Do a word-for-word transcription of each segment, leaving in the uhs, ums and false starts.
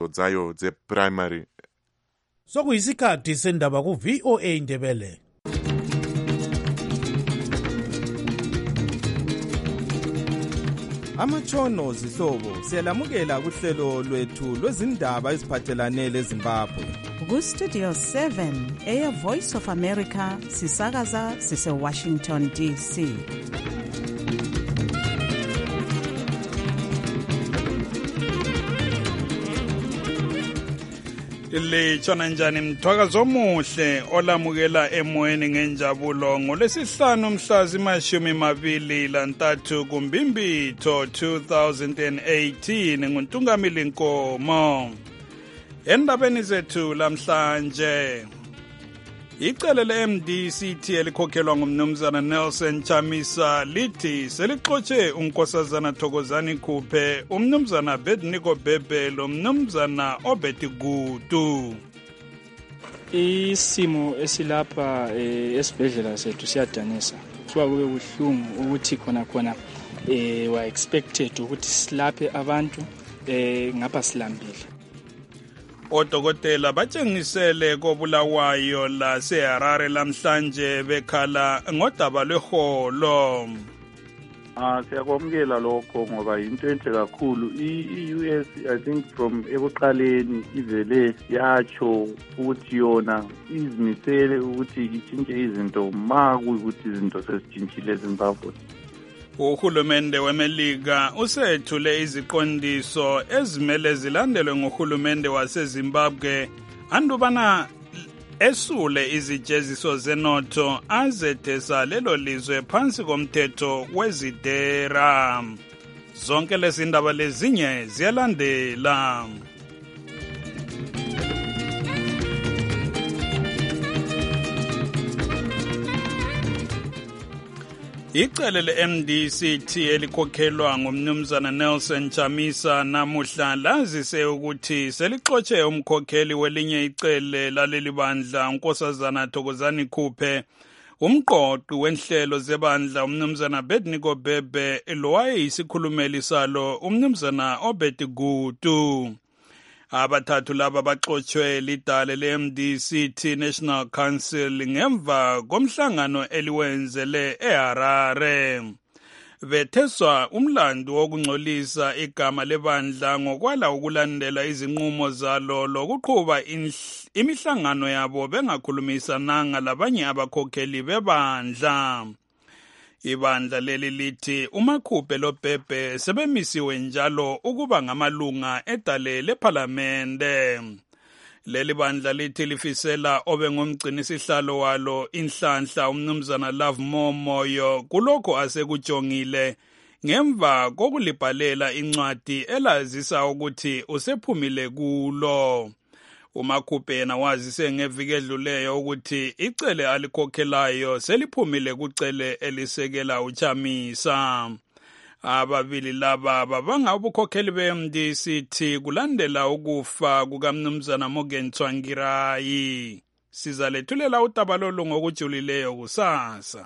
zayo ze-primary. Sokuyisikhathi sendaba ku-V O A Ndebele. Amatshono zihlobo siyalamukela kuhlelo lwethu lwezindaba eziphathelane leZimbabwe. Ku-Studio seven, Air Voice of America, sisakaza sise-Washington D C. Litshona njani mthwakazo omuhle olamukela emoyeni ngenjabulo ngolesihlanu mhla zimashumi mabili lantathu kuMbimbitho two thousand eighteen nguNtungamili Nkomo. Endabeni zethu lamhlanje, icele le-M D C T elikhokhelwa ngumnumzana Nelson Chamisa lithi selixotshe unkosazana Thokozani Khuphe, umnumzana Bedniko Bebe lo mnumzana Obeti Gutu. Isimo esilapha esibhedlela sethu siyadanisa. Kuba kube buhlungu ukuthi khona khona eh wa expected ukuthi silaphe abantu eh ngapha silambile. Odokotela batshengisele kobulawayo la seHarare lamhlanje bekhala ngodaba lweholo. Ah siyakwamukela lokho ngoba into enhle kakhulu. I-U S I think from ekuqaleni ivele yacho ukuthi yona izimisele ukuthi itshintshe izinto maku ukuthi izinto sesitshintshile eZimbabwe. Uhulumende weMelika usethule iziqondiso ezimele zilandelwe ngohulumende waseZimbabwe andubana esule izijeziso zenotho azethesa lelo lizwe phansi komthetho wezidera. Zonke lezi ndaba lezinye ziyalandela. Icele le-M D C T elikhokhelwa ngumnumzana Nelson Chamisa namuhla lazise ukuthi selixotshe umkhokheli welinye icele laleli bandla unkosazana Thokozani Khuphe, umqoqi wenhlelo zebandla umnumzana Bedniko Bebe lowayeyisikhulumeli salo umnumzana Obeti Gutu. Abathathu laba baxotshwe lidale le-M D C T National Council ngemva komhlangano eliwenzele eHarare. Betheswa umlando wokungcolisa igama lebandla ngokwala ukulandela izinqumo zalo lokuqhuba imihlangano yabo bengakhulumisananga labanye abakhokheli bebandla. Ibandla leli lithi uMakhuphe loBhebhe sebemisiwe njalo ukuba ngamalunga edale lePhalamende. Leli bandla lithi lifisela obe ngumgcini sihlalo walo inhlanhla umnumzana Love Momoyo kulokho asekujongile ngemva kokulibhalela incwadi elazisa ukuthi usephumile kulo. uMakhuphe yena wazise ngeviki edluleyo ukuthi icele alikhokhelayo seliphumile kucele elisekela uChamisa. Ababili laba babanga ubukhokheli be-M D C T kulandela ukufa kukamnumzana Morgan Tsvangirai. Sizalethulela udaba lolu ngokujulileyo kusasa.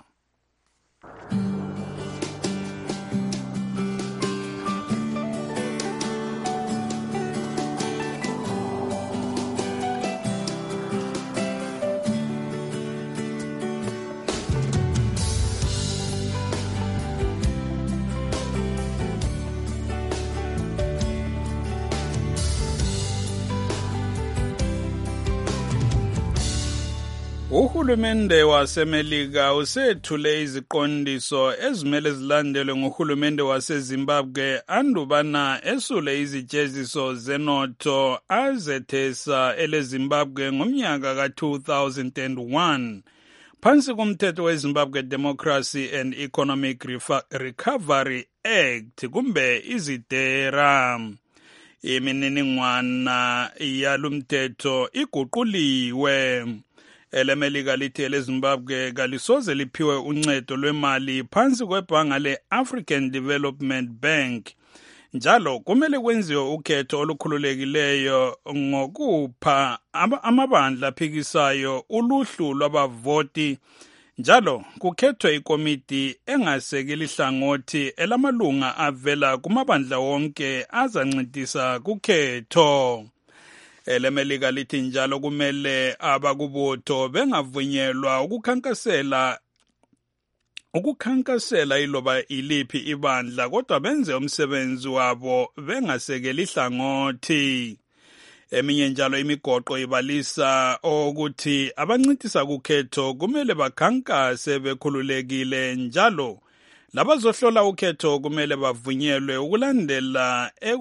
Uhulumende waseMelika usethule iziqondiso ezimele zilandelwe ngohulumende waseZimbabwe andubana esule izijeziso zenotho azethesa eleZimbabwe ngomnyaka ka two thousand one phansi kumthetho weZimbabwe Democracy and Economic Recovery Act kumbe izidera. Imininingwana yalumthetho iguquliwe. EleMelika lithi eleZimbabwe kalisoze liphiwe uncedo lwemali phansi kwebhanga le-African Development Bank. Njalo kumele kwenziwe ukhetho olukhululekileyo ngokupha amabandla aphikisayo uluhlu lwabavoti. Njalo kukhethwe ikomiti engasekeli hlangothi elamalunga avela kumabandla wonke azancedisa kukhetho. elemelika lithi njalo kumele abakubutho bengavunyelwa ukukhankasela ukukhankasela iloba iliphi ibandla kodwa benze umsebenzi wabo bengasekeli ihlangothi. Eminye njalo imigoqo ibalisa ukuthi abancitisa kukhetho kumele bakhankase bekhululekile njalo labazohlola ukhetho kumele bavunyelwe ukulandela e,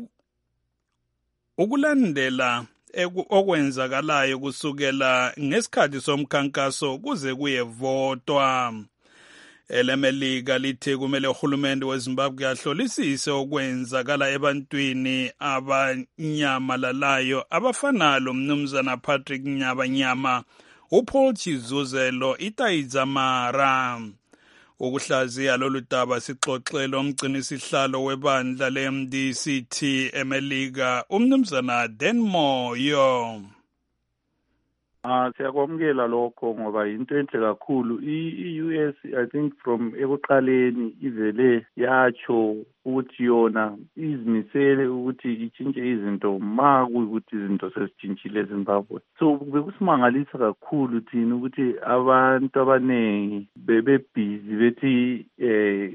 ukulandela okwenzakalayo kusukela ngesikhathi somkhankaso kuze kuyevotwa. Elemelika lithi kumele uhulumende weZimbabwe ahlolisise okwenzakala ebantwini abanyamalalayo abafana lo mnumzana Patrick Nyabanyama, uPaul Chizuzelo, iTaizamara. Ukuhlaziya lolu daba sixoxele umgcinisihlalo webandla le-M D C T eMelika umnumzana Dan Moyo. Ah siyakwamukela lokho ngoba into enhle kakhulu. I-U S I think from ekuqaleni ivele yacho ukuthi yona izimisele ukuthi itshintshe izinto ma kuyikuthi izinto sezitshintshile eZimbabwe. So bekusimangalisa kakhulu thina ukuthi abantu abaningi bebebhizi bethi eh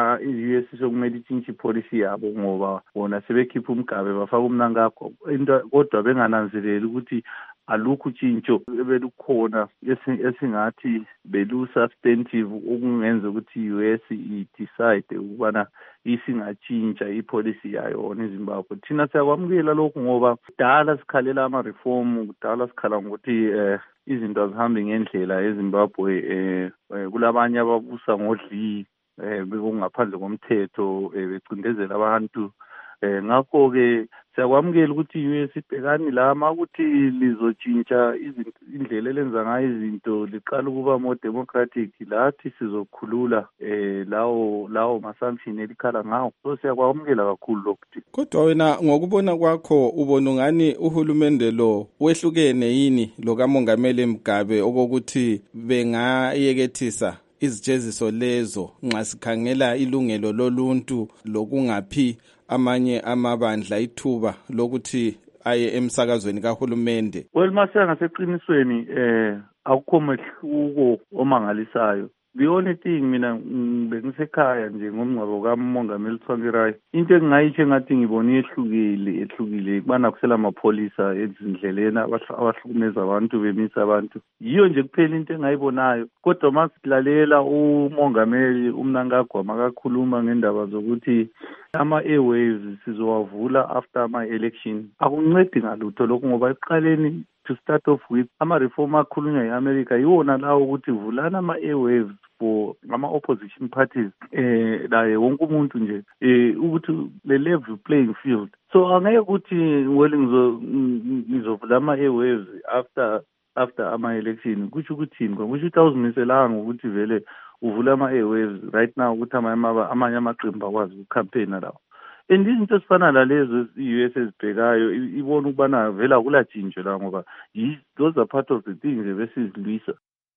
i-U S sokumele itshintshe ipolicy yabo ngoba bona sebekhipha umgabe bafaka umnankakho kodwa bengananzeleli ukuthi alukho utshintsho ebelukhona esingathi belu-substantive okungenza ukuthi i-U S i-decide ukubana isingatshintsha ipolicy yayo eZimbabwe. Thina siyakwamukela lokhu ngoba kudala sikhalela ama-reform, kudala sikhala ngokuthi eh izinto azihambi ngendlela eZimbabwe, eh kulabanye ababusa ngodli eh bekungaphandle komthetho becindezela abantu. Eh ngakho ke siyakwamukela ukuthi i-U S ibhekani la makuthi lizotshintsha indlela elenza ngayo izinto liqala ukuba more democratic lathi sizokhulula eh lawo lawo ma-sanction elikhala ngawo. So siyakwamukela kakhulu lokhu. Kodwa wena ngokubona kwakho ubona ngani uhulumende lo wehlukene yini lo kaMongameli Mugabe okokuthi bengayekethisa izijeziso lezo nxa sikhangela ilungelo loluntu lokungaphi amanye amabandla ithuba lokuthi aye emsakazweni kahulumende? Well mase ngaseqinisweni eh akukho mehluko omangalisayo. The only thing mina bengisekhaya nje ngomngcwabo kaMongameli Tsvangirai, into engingayitsho ngathi ngibona ehlukile ehlukile kubana kusela amapholisa ezindleleni abahlukumeza abantu bemisa abantu. Yiyo nje kuphela into engayibonayo. Kodwa masilalela uMongameli umnankagwa makakhuluma ngendaba zokuthi ama-airwaves sizowavula after ama-election, akuncedi ngalutho lokho ngoba eqaleni to start off with ama-reform akhulunywa yi-America yiwona lawo ukuthi vulana ama-airwaves for ama-opposition parties eh laye wonke umuntu nje eh ukuthi le level playing field. So angeke ukuthi well ngizo ngizovula ama-airwaves after after ama-election kusho ukuthini kusho ukuthi awuzimiselanga ukuthi vele uvula ama-airwaves right now ukuthi amanye amaqembu akwazi ukucampaigna lawo. And izinto ezifana lalezo i-U S ezibhekayo ibona ukubana vele akulatshintsho la ngoba those are part of the things ebesizilwisa.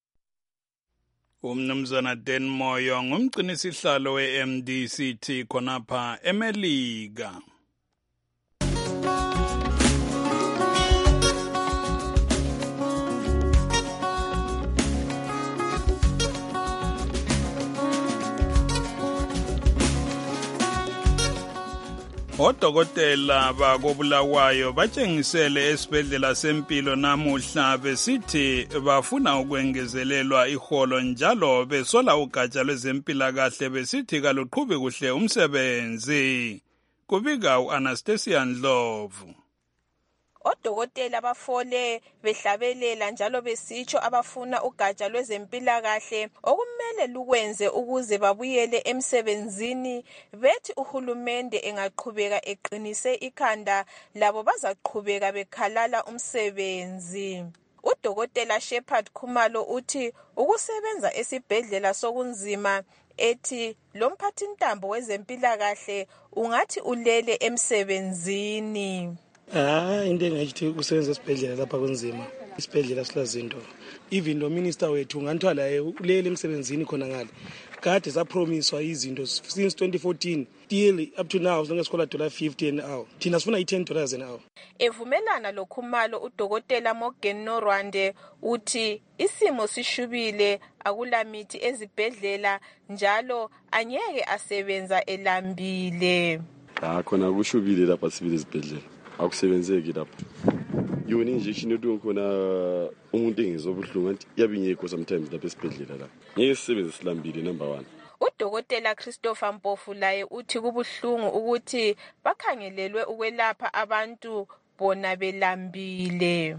Umnumzana Dan Moyo ngumgcinisihlalo we-M D C T khonapha eMelika. Odokotela bakobulawayo batshengisele esibhedlela sempilo namuhla besithi bafuna ukwengezelelwa iholo njalo besola ugatsha lwezempilakahle besithi kaluqhubi kuhle umsebenzi. Kubika u-Anastasia Ndlovu. Odokotela bafole behlabelela njalo besitsho abafuna ugatsha lwezempilakahle okumele lukwenze ukuze babuyele emsebenzini. Bethi uhulumende engaqhubeka eqinise ikhanda labo bazaqhubeka bekhalala umsebenzi. Udokotela Shepard Khumalo uthi ukusebenza esibhedlela sokunzima, ethi lo mphathintambo wezempilakahle ungathi ulele emsebenzini. Ah, into engayithi ukusebenza esibhedlela lapha kunzima. Isibhedlela silazinto. Even lo minister wethu nganthiwa laye ulele emsebenzini khona ngale. kade sapromiswa izinto since twenty fourteen still up to now sonke sikhola dollar fifty an hour thina sifuna i-ten dollars an hour. Evumelana lokhumalo udokotela Morgan Norwande uthi isimo sishubile, akulamithi ezibhedlela njalo anyeke asebenza elambile. Ah khona kushubile lapha sibili ezibhedlela akusebenzeki lapha. Yona injection edu khona umuntu engizobuhlungu anti yabingekho sometimes lapha esibhedlela la. Ngeke sisebenze silambile number one. Udokotela Christopher Mpofu laye uthi kubuhlungu ukuthi bakhangelelwe ukwelapha abantu bona belambile.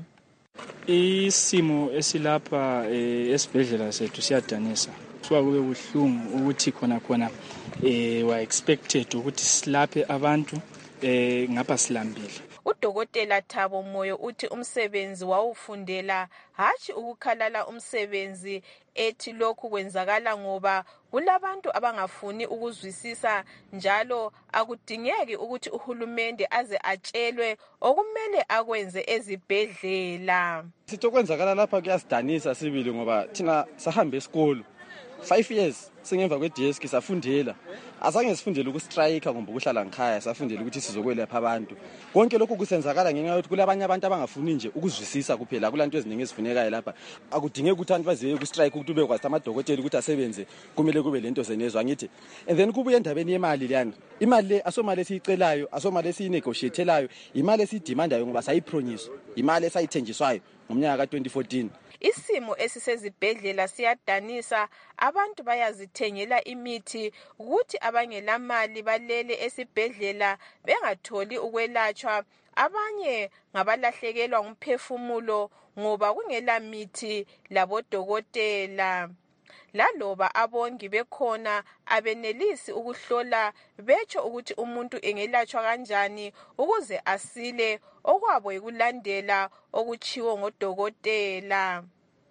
Isimo esilapha esibhedlela sethu siyadanisa. Kusuka kube buhlungu ukuthi khona khona eh wa expected ukuthi silaphe abantu eh ngapha silambile. Udokotela Thabo Moyo uthi umsebenzi wawufundela hathi ukukhalala umsebenzi, ethi lokhu kwenzakala ngoba kulabantu abangafuni ukuzwisisa njalo akudingeki ukuthi uhulumende aze atshelwe okumele akwenze ezibhedlela. Sitho kwenzakala lapha kuyasidanisa sibili ngoba thina sahambe esikolo five years singemva kwe D S K safundela, azange sifundele ukustrike ngoba ukuhlala ngikhaya, safundela ukuthi sizokwelapha abantu. Konke lokho kusenzakala ngenxa yokuthi kulabanye abantu abangafuni nje ukuzwisisa kuphela, kulanto eziningi ezifunekayo lapha. Akudingeki ukuthi abantu baziye ukustrike ukuthi ube kwazi amadokotela ukuthi asebenze, kumele kube lento zenezwa ngithi. And then kubuye endabeni yemali leyana, imali le asomali esiyicelayo, asomali esiyinegotiatelayo, imali esidemandayo ngoba sayipromise, imali esayithenjiswayo ngomnyaka ka twenty fourteen. Isimo esisezibhedlela siyadanisa, abantu bayazithengela imithi ukuthi abangelamali balele esibhedlela bengatholi ukwelatshwa, abanye ngabalahlekelwa ngumphefumulo ngoba kungela mithi labodokotela. Laloba abongi bekhona abenelisi ukuhlola betsho ukuthi umuntu engelatshwa kanjani ukuze asile, okwabo ikulandela okuchiwo ngodokotela.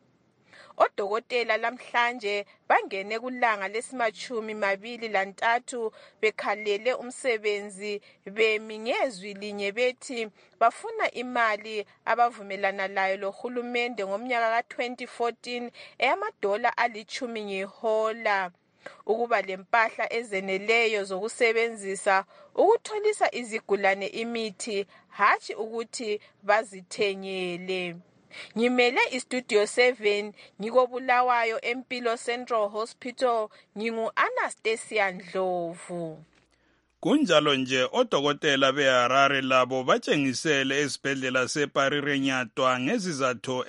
Odokotela lamhlanje bangene kulanga lesimachumi mabili lantathu bekhalele umsebenzi, bemi ngezwi linye bethi bafuna imali abavumelana layo lohulumende ngomnyaka ka twenty fourteen eyamadola alichumi ngehola, ukuba lempahla ezeneleyo zokusebenzisa ukutholisa izigulane imithi hathi ukuthi bazithengele. Ngimele istudio seven ngikobulawayo eMpilo Central Hospital, ngingu Anastasia Ndlovu. Kunjalo nje odokotela beHarare labo batshengisele esibhedlela seParirenyatwa ngezizathu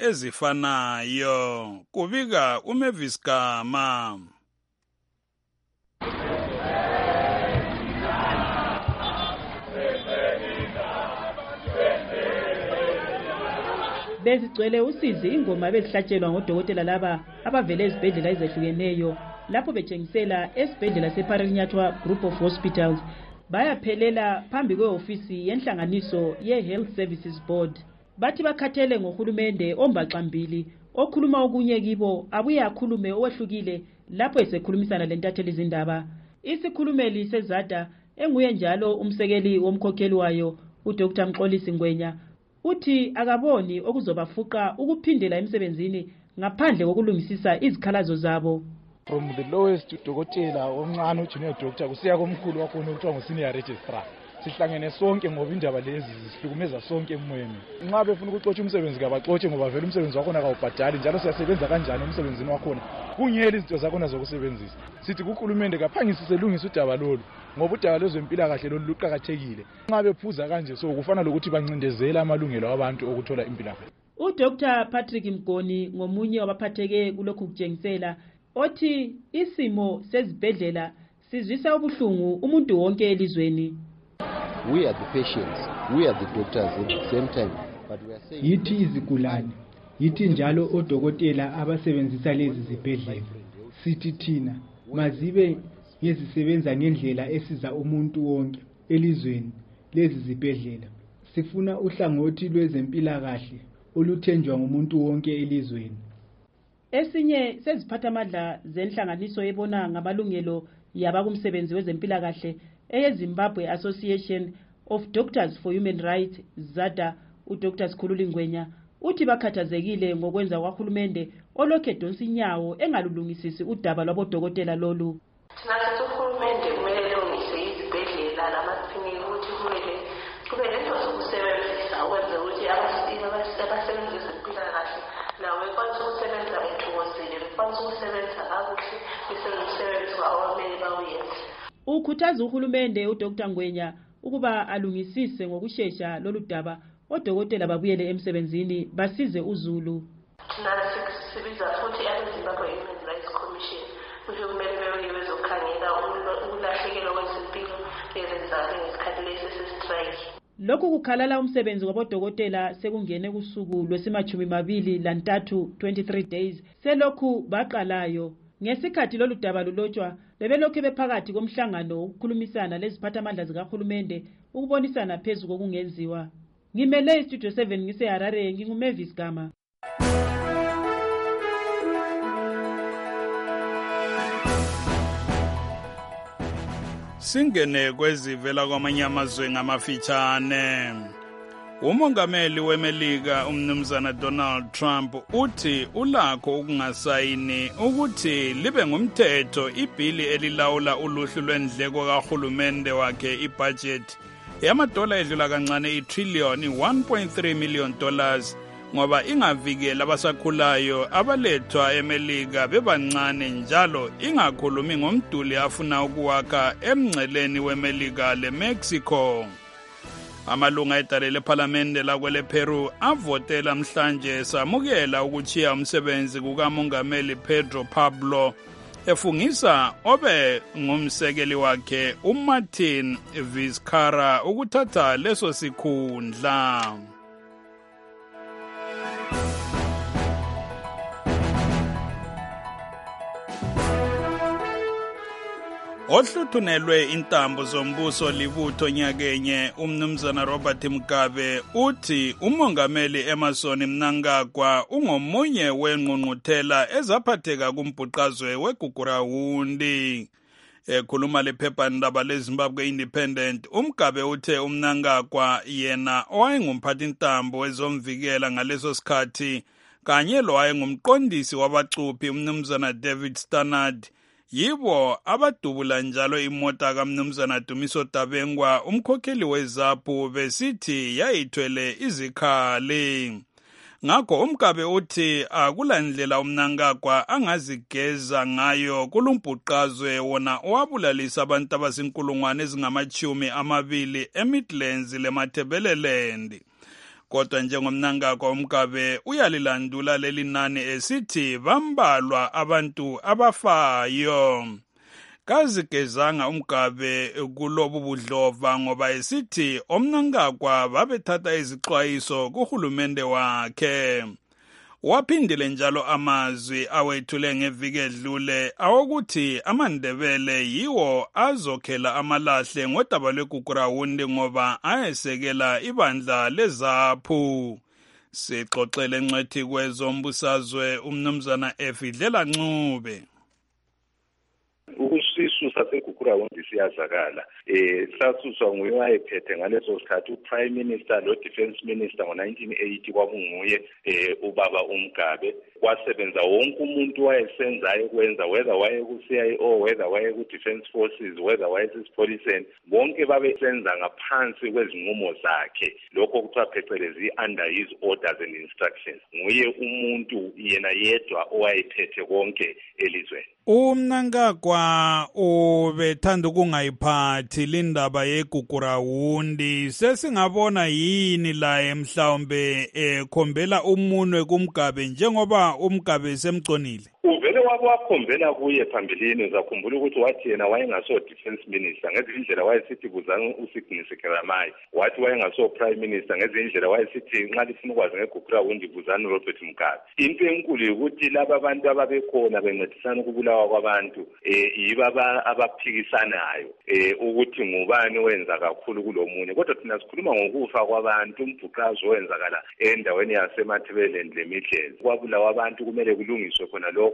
ezifanayo. Kubika uMavis Gama. Bezigcwele usizi ingoma bezihlatshelwa ngodokotela laba abavele ezibhedlela ezehlukeneyo lapho betshengisela esibhedlela seParirenyatwa Group of Hospitals. Bayaphelela phambi kweofisi yenhlanganiso ye-Health Services Board. Bathi bakhathele ngohulumende ombaxambili okhuluma okunye kibo abuye akhulume owehlukile lapho esekhulumisana lentatheli izindaba. Isikhulumeli sezada enguye njalo umsekeli womkhokheli wayo uDr Mxolisi Ngwenya uthi akaboni okuzobafuqa ukuphindela emsebenzini ngaphandle kokulungisisa izikhalazo zabo. From the lowest udokotela omncane ujunior doctor kusiya komkhulu wakhona ukuthiwa ngu-senior registrar, sihlangene sonke ngoba indaba lezi zihlukumeza sonke emoyeni. Nxa befuna ukuxotsha umsebenzi kabaxotshe ngoba vele umsebenzi wakhona kawubhadali njalo siyasebenza kanjani emsebenzini wakhona kungela izinto zakhona zokusebenzisa. Sithi kuhulumende kaphangisise lungisa udaba lolu ngoba udaba lwezempilakahle lolu luqakathekile. Nxa bephuza kanje so kufana lokuthi bancindezela amalungelo abantu okuthola impilakahle. uDr Patrick Mgoni ngomunye wabaphatheke kulokhu kutshengisela othi isimo sezibhedlela sizwisa ubuhlungu umuntu wonke elizweni. We are the patients, we are the doctors at the same time, but we are saying yithi izigulane, yithi njalo odokotela abasebenzisa lezi zibhedlela. Sithi thina mazibe ngezisebenza ngendlela esiza umuntu wonke elizweni lezi zibhedlela. Sifuna uhlangothi lwezempilakahle oluthenjwa ngumuntu wonke elizweni. Esinye seziphathamandla zenhlanganiso ebona ngamalungelo yabakumsebenzi wezempilakahle eyeZimbabwe Association of Doctors for Human Rights ZADA uDr Sikhululi Ngwenya uthi bakhathazekile ngokwenza kwahulumende olokhu edonsa inyawo engalulungisisi udaba lwabodokotela lolu. Thina sithi uhulumende kumele lungise izibhedlela lamaklinikhi ukuthi kumele kube lento zokusebenzisa ukwenza ukuthi abasebenzi bezempilakahle nawe bekwanise ukusebenza bethokozile, bekwanise ukusebenza kakuhle, besenza umsebenzi wabo abamele bawenze. Ukhuthaza uhulumende uDr Ngwenya ukuba alungisise ngokushesha lolu daba odokotela babuyele emsebenzini basize uZulu. Thina sibiza futhi abeZimbabwe Human Rights Commission ukuthi kumele bebuye bezokhangela ukulahlekelwa kwezempilo ezenzakala ngesikhathi lesi sesistrike. Lokhu kukhalala umsebenzi wabodokotela sekungene kusuku lwesimachumi mabili lantathu twenty-three days selokhu baqalayo. Ngesikhathi lolu daba lulotshwa bebelokhu bephakathi komhlangano ukukhulumisana leziphathamandla zikahulumende ukubonisana phezu kokungenziwa. Ngimele istudio seven ngise Harare, nginguMavis Gama. Singene kwezivela kwamanye amazwe ngamafitshane. Umongameli weMelika umnumzana Donald Trump uthi ulakho ukungasayini ukuthi libe ngumthetho ibhili elilawula uluhlu lwendleko kahulumende wakhe ibudget yamadola edlula kancane itrillion one point three million dollars ngoba ingavikela abasakhulayo abalethwa eMelika bebancane njalo ingakhulumi ngomduli afuna ukuwakha emngceleni weMelika leMexico. Amalunga edale lephalamende lakwele Peru avotela mhlanje samukela ukuchiya umsebenzi kukamongameli Pedro Pablo efungisa obe ngumsekeli wakhe uMartin Vizcarra ukuthatha leso sikhundla. Ohluthunelwe intambo zombuso libutho nyakenye umnumzana Robert Mugabe uthi umongameli Emmerson Mnangagwa ungomunye wenqunquthela ezaphatheka kumbhuqazwe weGugurahundi. Ekhuluma lephephandaba leZimbabwe Independent, uMgabe uthe uMnangagwa yena owayengumphathintambo wezomvikela ngaleso sikhathi kanye lo wayengumqondisi wabacuphi umnumzana David Stannard yibo abadubula njalo imota kaMnumzana Dumiso Dabengwa umkhokheli weZAPU besithi yayithwele izikhali. Ngakho uMgabe uthi akulandlela uMnangagwa angazigeza ngayo kulumbhuqazwe wona owabulalisa abantu abazinkulungwane ezingamachumi amabili eMidlands leMatabeleland. Kodwa njengomNangagwa uMgabe uyalilandula leli nani esithi bambalwa abantu abafayo. Kazigezanga uMgabe kulobu budlova ngoba esithi omNangagwa babethatha izixwayiso kuhulumende wakhe. Waphindile njalo amazwi awethule ngeviki edlule awokuthi amaNdebele yiwo azokhela amalahle ngodaba lweGugurahundi ngoba ayesekela ibandla leZAPU. Sixoxele ngcwethi kwezombusazwe umnumzana Efidlela Ncube. Ukusisu saseGugurahundi siyazakala. Eh sasuswa nguye wayephethe ngaleso sikhathi uPrime Minister lo Defense Minister ngo nineteen eighty kwakunguye eh ubaba uMgabe. Kwasebenza wonke umuntu wayesenzayo kwenza whether waye ku C I O whether waye ku Defense Forces whether waye sispoliseni bonke babesenza ngaphansi kwezinqumo zakhe. Lokho kuthiwa phecelezi under his orders and instructions. Nguye umuntu yena yedwa owayephethe konke elizweni. UMnangagwa ubethanda ukungayiphathi lindaba yeGugurahundi. Sesingabona yini la emhlawumbe ekhombela umunwe kuMgabe njengoba uMgabe semconile? Uvele wakhombela kuye phambilini uzakhumbula ukuthi wathi yena wayengaso defense minister ngezindlela wayesithi buzana uSignis Keramay, wathi wayengaso prime minister ngezindlela wayesithi nxa lifuna ukwazi ngeGugurahundi buzana Robert Mugabe. Into enkulu ukuthi laba abantu ababekhona bencedisana ukubulawa kwabantu eh yiba abaphikisanayo eh ukuthi ngubani wenza kakhulu kulomunye. Kodwa thina sikhuluma ngokufa kwabantu, umbhuqazo wenzakala endaweni yaseMatabeleland leMidlands. Kwabulawa abantu kumele kulungiswe khona lokho laba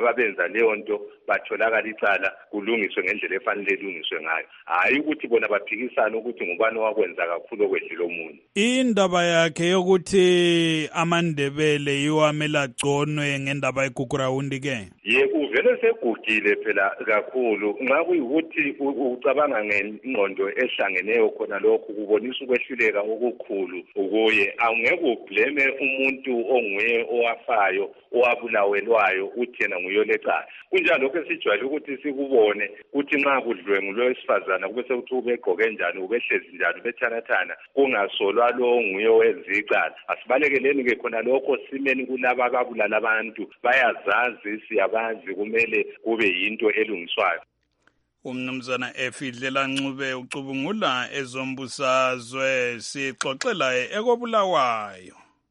ababenza leyo nto batholakala icala kulungiswe ngendlela efanele ilungiswe ngayo, hayi ukuthi bona baphikisana ukuthi ngubani wakwenza kakhulu okwedlula omunye. Indaba yakhe yokuthi AmaNdebele yiwo amele agconwe ngendaba yeGugurawundi ke ye uvele segugile phela kakhulu nxa kuyikuthi ucabanga ngengqondo ehlangeneyo khona lokho kubonisa ukwehluleka okukhulu ukuye. Awungeke ublame umuntu onguye owafayo owabulawelwayo uthi yena nguyolecala. Kunjalo lokho sijwayele ukuthi sikubone ukuthi nxa kudlwengu lwesifazana kube sekuthi ubegqoke njani ubehlezi njani bethanathana kungasolwa lo nguye owenza icala. Asibalekeleni ke khona lokho simeni kulaba ababulala abantu bayazazi siyabazi kumele kube yinto elungiswayo. Umnumzana Efidlela Ncube ucubungula ezombusazwe sixoxela ekobulawayo.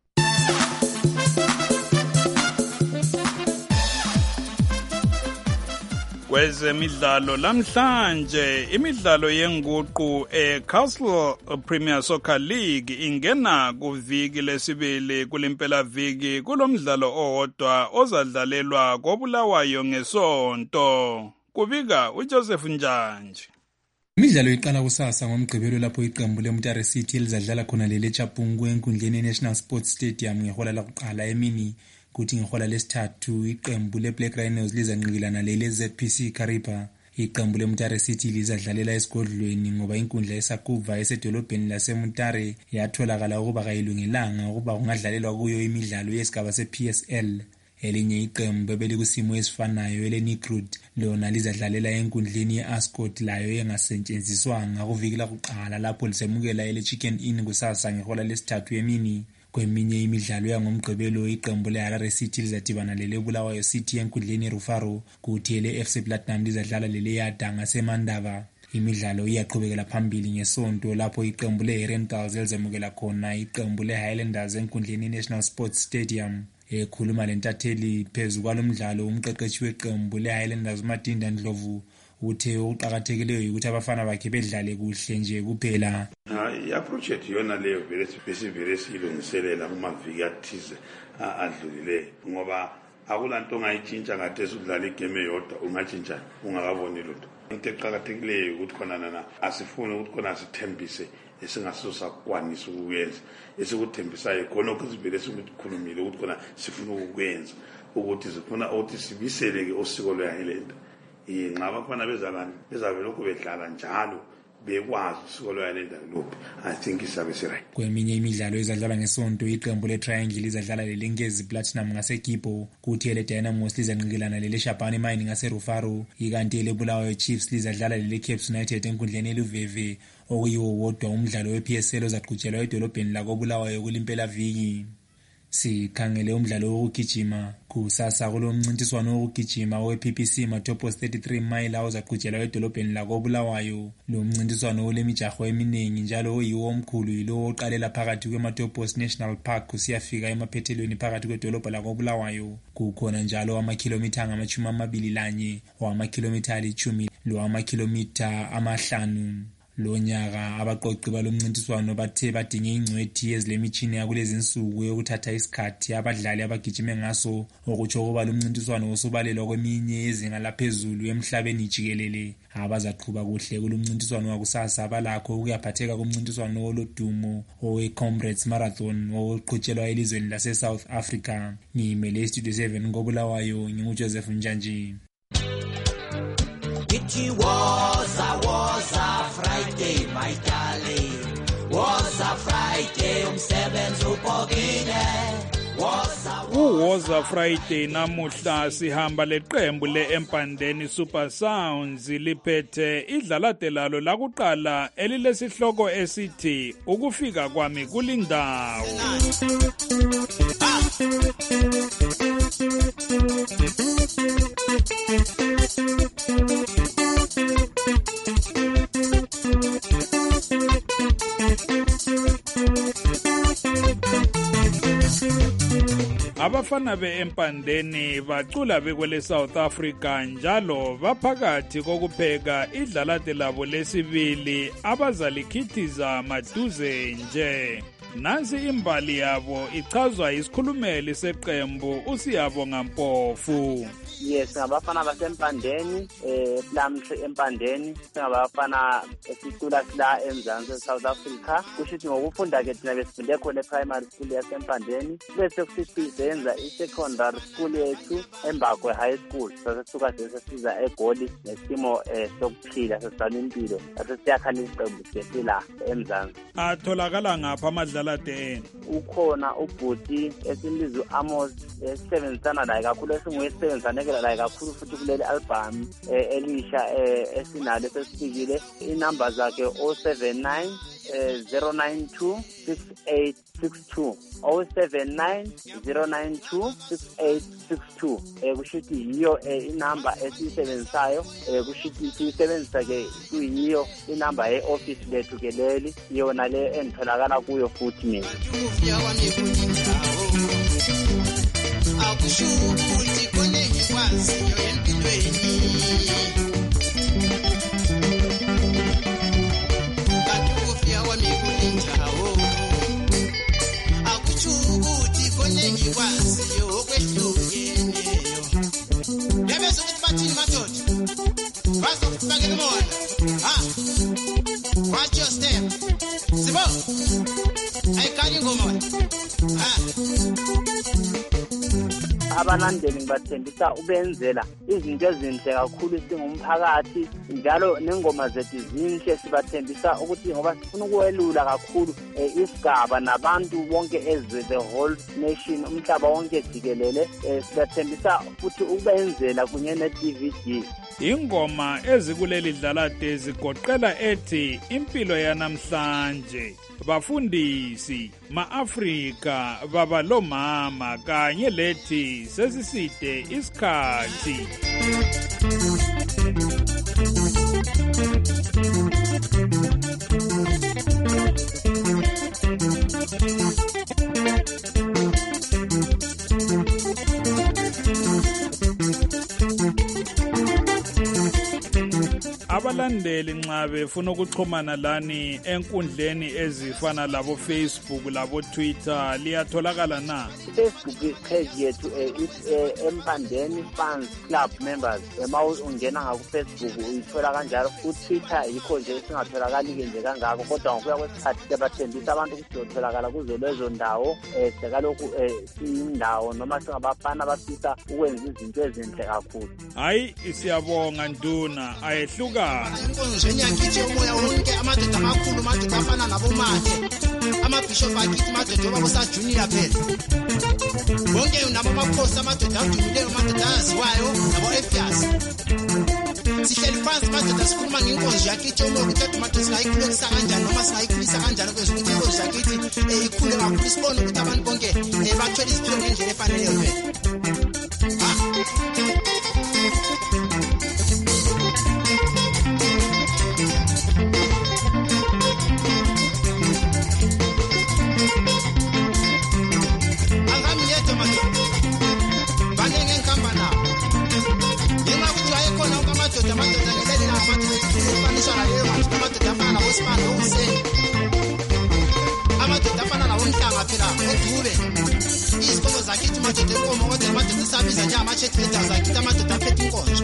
Kwezemidlalo lamhlanje imidlalo yenguqu eCastle Premier Soccer League ingena kuviki lesibili kulimpela viki kulomdlalo owodwa ozadlalelwa kobulawayo ngesonto. Kubika uJoseph Njanje. Imidlalo iqala kusasa ngomgqibelo lapho iqembu leMutare City elizadlala khona lele Chapungu enkundleni National Sports Stadium ngehola lokuqala emini. Kuthi ngehola lesithathu iqembu leBlack Rhinos lizanqikilana lele Z P C Kariba. Iqembu leMutare City lizadlalela esigodlweni ngoba inkundla yeSakuva esedolobheni laseMutare yatholakala ukuba kayilungelanga ukuba kungadlalelwa kuyo imidlalo yesigaba se-P S L. Elinye iqembu ebelikusimo esifanayo eleNigrud lona lizadlalela enkundleni yeAscot layo engasetshenziswanga kuviki lakuqala lapho lisemukela ele Chicken Inn kusasa ngehola lesithathu emini. Kweminye imidlalo yangomgqibelo iqembu leHarare City lizadibana lele Bulawayo City enkundleni Rufaro kuthi ele F C Platinum lizadlala lele Yada ngaseMandava. Imidlalo iyaqhubekela phambili ngesonto lapho iqembu leHerentals lizemukela khona iqembu leHighlanders enkundleni National Sports Stadium. Ekhuluma lentatheli phezu kwalomdlalo umqeqeshi weqembu leHighlanders Madinda Ndlovu uthe uqhakathekileyo ukuthi abafana bakhe bedlale kuhle nje kuphela. I approach it yona leyo vele sibesivele silungiselela kumaviki athize adlulileyo ngoba akulanto ongayitshintsha ngathi sudlala igame eyodwa ungatshintsha ungakaboni lutho. Into eqhakathekileyo ukuthi khona nana asifuni ukuthi khona sithembise esingasusa kwanisa ukuyenza esikuthembisayo khona ukuzivele sikukhulumile ukuthi khona sifuna ukukwenza ukuthi sifuna ukuthi sibiseleke osiko lweHighland. Inxa abafana bezalwane bezavele ukubedlala njalo bekwazi usiko lweHighland lokho. I think isabe siright. Kweminye imidlalo ezadlala ngesonto iqembu leTriangle lizadlala lelengezi Platinum ngaseGibo kuthi ele Dynamos lizanqikilana lele Shabane Mine ngaseRufaro ikanti ele Bulawayo Chiefs lizadlala lele Cape United enkundleni eLuveve okuyiwo wodwa umdlalo weP S L ozaqhutshelwa edolobheni lakobulawayo kulimpela viki. Sikhangele umdlalo wokugijima kusasa kulomncintiswano wokugijima weP P C Matopos thirty-three mile ozaqhutshelwa edolobheni lakobulawayo. Lo mncintiswano olemijaho eminingi njalo oyiwo omkhulu yilo oqalela phakathi kweMatopos National Park kusiyafika emaphethelweni phakathi kwedolobha lakobulawayo. Kukhona njalo amakhilomitha angamachumi amabili lanye owamakilomitha alichumi lo amakhilomitha amahlanu. Lo nyaka abaqoqi balomncintiswano bathe badinge ingcwethi ezilemitshini yakulezi insuku yokuthatha isikhathi abadlali abagijime ngaso okutsho ukuba lo mncintiswano usubalelwa kweminye yezinga laphezulu emhlabeni jikelele. Abazaqhuba kuhle kulomncintiswano wakusasa abalakho ukuyaphatheka kumncintiswano olodumo oweComrades Marathon oqhutshelwa elizweni laseSouth Africa. Ngimele iStudio seven ngobulawayo nginguJoseph Njanje. It was a was a Friday, my darling. Was a Friday, umsebenzi ubhokile. Uwoza Friday namuhla sihamba leqembu leEmpandeni Super Sounds liphethe idlalade lalo lakuqala elilesihloko esithi ukufika kwami kulindawo. Abafana beEmpandeni bacula bekwele South Africa njalo baphakathi kokupheka idlalade labo lesibili abazalikhithiza maduze nje. Nansi imbali yabo ichazwa isikhulumeli seqembu uSiyabonga Mpofu. yes ngabafana basempandeni eh Plumtree empandeni singabafana esicula sila eMzansi South Africa kushithi ngokufunda ke thina besifunde khona e-primary school yasempandeni bese kusithi senza i-secondary school yethu eMbakwe High School sasisuka sesiza eGoli nesimo eh sokuphila sesizana impilo sasiyakhala iqembu sesila eMzansi. Atholakala ngapha amadlalade eni? Ukhona ubhuti esimbiza Amos esebenzisana naye kakhulu esinguyisebenzisana naye kakhulu futhi kuleli album elisha esinalo sesifikile inamba zakhe zero seven nine zero nine two six eight six two zero seven nine zero nine two six eight six two eh kushithi yiyo inamba esisebenzisayo eh kushithi sisebenzisa ke kuyiyo inamba ye office lethu ke leli yona le entholakala kuyo futhi mina. Akushukuthi konke kwaziyo empilweni katufia wami kulinjawo akushukuthi konke kwaziyo okwehlukeneyo yabezo ukuthi bathini madoda bazokufaka imona ha watch your step sibo ayikali ngoma ha abalandeli ngibathembisa ubenzela izinto ezinhle kakhulu singumphakathi njalo nengoma zethu zinhle sibathembisa ukuthi ngoba sifuna ukwelula kakhulu isigaba nabantu bonke ezwe the whole nation umhlaba wonke jikelele sibathembisa futhi ubenzela kunye ne-D V D. Ingoma ezikuleli dlalade zigoqela ethi impilo yanamhlanje bafundisi ma-Afrika baba lomama kanye lethi sesiside isikhathi. Abalandeli nxa befuna ukuxhumana lani enkundleni ezifana labo Facebook labo Twitter liyatholakala na? Facebook page yethu empandeni fans club members ema ungena ngaku Facebook uyithola kanjalo ku Twitter yikho nje singatholakali nje kangako kodwa ngokuya kwesikhathi siyabathembisa abantu ukuthi utholakala kuzo lezo ndawo eh sekalokhu indawo noma singabafana abafisa ukwenza izinto ezinhle kakhulu. Hayi siyabonga nduna ayehluka inkonzo yakithi umoya wonke amadoda amakhulu amadoda afana nabomathe amabishop akithi amadoda babasa junior phela bonke nabo amakhosi amadoda adumileyo amadoda aziwayo nabo Efias sihleli phansi amadoda sikhuluma ngenkonzo yakithi umoya ukuthi amadoda singayikhulisa kanjani noma singayikhulisa kanjani kwezokuthi inkonzo yakithi ikhule kakhulu sibone ukuthi abantu bonke bathola iziphilo ngendlela efaneleyo phela. amadoda afana nawo umhlanga phela edube izikolo zakithi madoda enkomo kodwa amadoda esabiza nje ama-chat leaders akithi amadoda aphethe inkonzo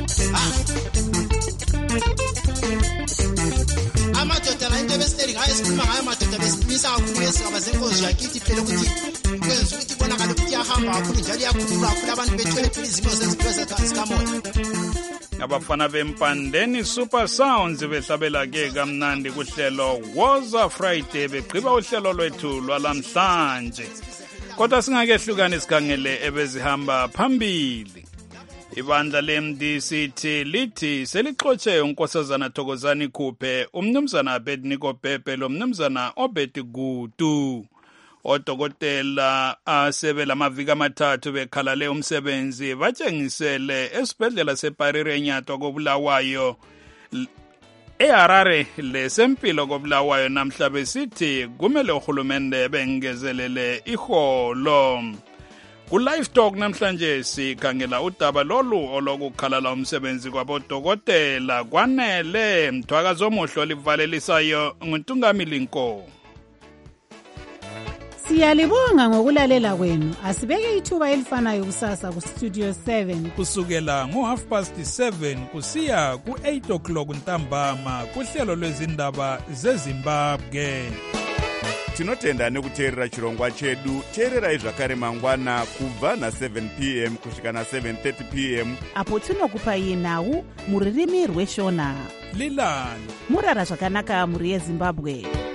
amadoda la into ebesihleli ngayo esikhuluma ngayo amadoda besimisa kakhulu esigaba zenkonzo yakithi phela ukuthi kwenza ukuthi ibonakale ukuthi iyahamba kakhulu njalo iyakhulula kakhulu abantu bethwele phela izimo zezimpilo zikamoya. Abafana bempandeni Super Sounds behlabela ke kamnandi kuhlelo Woza Friday begqiba uhlelo lwethu lwalamhlanje. Kodwa singakehlukani sikhangele ebezihamba phambili. Ibandla le-M D C T lithi selixotshe unkosazana Thokozani Khuphe, umnumzana Abednego Pepe lo mnumzana Obed Gutu. Odokotela asebela amaviki amathathu bekhalale umsebenzi batshengisele esibhedlela seParire eNyatwa koBulawayo eHarare lesempilo koBulawayo namhla besithi kumele uhulumende bengezelele iholo. Ku-Live Talk namhlanje sikhangela udaba lolu olokukhalala umsebenzi kwabodokotela kwanele mthwakazi omuhle olivalelisayo nguNtungamili Nko. Siyalibonga ngokulalela kwenu. Asibeke ithuba elifanayo kusasa ku Studio seven kusukela ngo half past seven kusiya ku eight o'clock ntambama kuhlelo lwezindaba zeZimbabwe. Tinotenda nekuteerera chirongwa chedu. Teererai zvakare mangwana kubva na seven p m kusvika na seven thirty p m apo tinokupai nhau muririmi rweshona. Lilani murara zvakanaka muri yeZimbabwe.